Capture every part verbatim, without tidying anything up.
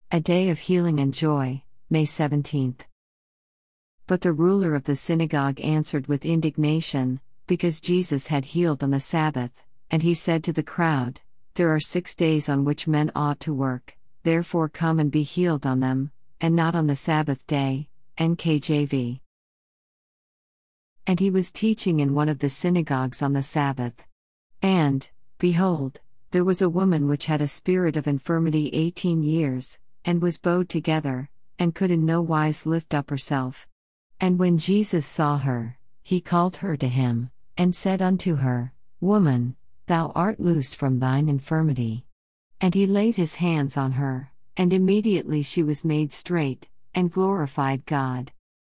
A day of healing and joy, May seventeenth. But the ruler of the synagogue answered with indignation, because Jesus had healed on the Sabbath, and he said to the crowd, "There are six days on which men ought to work, therefore come and be healed on them, and not on the Sabbath day." N K J V. And he was teaching in one of the synagogues on the Sabbath. And, behold, there was a woman which had a spirit of infirmity eighteen years, and was bowed together, and could in no wise lift up herself. And when Jesus saw her, he called her to him, and said unto her, "Woman, thou art loosed from thine infirmity." And he laid his hands on her, and immediately she was made straight, and glorified God.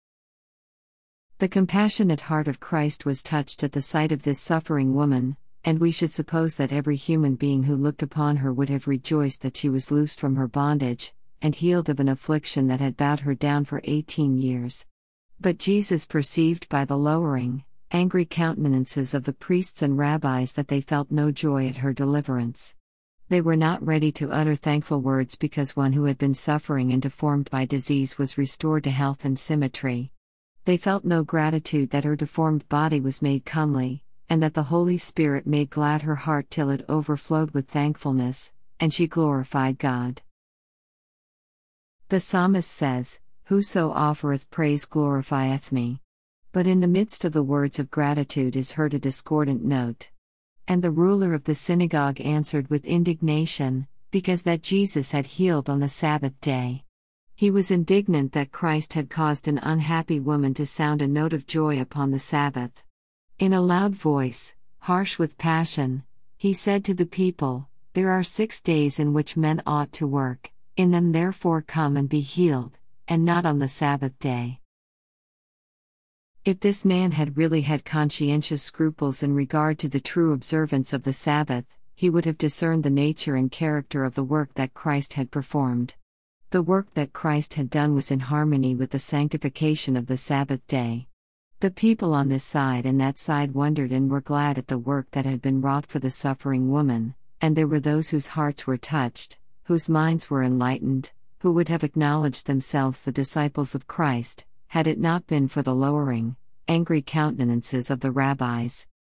The compassionate heart of Christ was touched at the sight of this suffering woman, and we should suppose that every human being who looked upon her would have rejoiced that she was loosed from her bondage, and healed of an affliction that had bowed her down for eighteen years. But Jesus perceived by the lowering, angry countenances of the priests and rabbis that they felt no joy at her deliverance. They were not ready to utter thankful words because one who had been suffering and deformed by disease was restored to health and symmetry. They felt no gratitude that her deformed body was made comely, and that the Holy Spirit made glad her heart till it overflowed with thankfulness, and she glorified God. The psalmist says, "Whoso offereth praise glorifieth me." But in the midst of the words of gratitude is heard a discordant note. And the ruler of the synagogue answered with indignation, because that Jesus had healed on the Sabbath day. He was indignant that Christ had caused an unhappy woman to sound a note of joy upon the Sabbath. In a loud voice, harsh with passion, he said to the people, "There are six days in which men ought to work, in them therefore come and be healed, and not on the Sabbath day." If this man had really had conscientious scruples in regard to the true observance of the Sabbath, he would have discerned the nature and character of the work that Christ had performed. The work that Christ had done was in harmony with the sanctification of the Sabbath day. The people on this side and that side wondered and were glad at the work that had been wrought for the suffering woman, and there were those whose hearts were touched, whose minds were enlightened, who would have acknowledged themselves the disciples of Christ, had it not been for the lowering, angry countenances of the rabbis.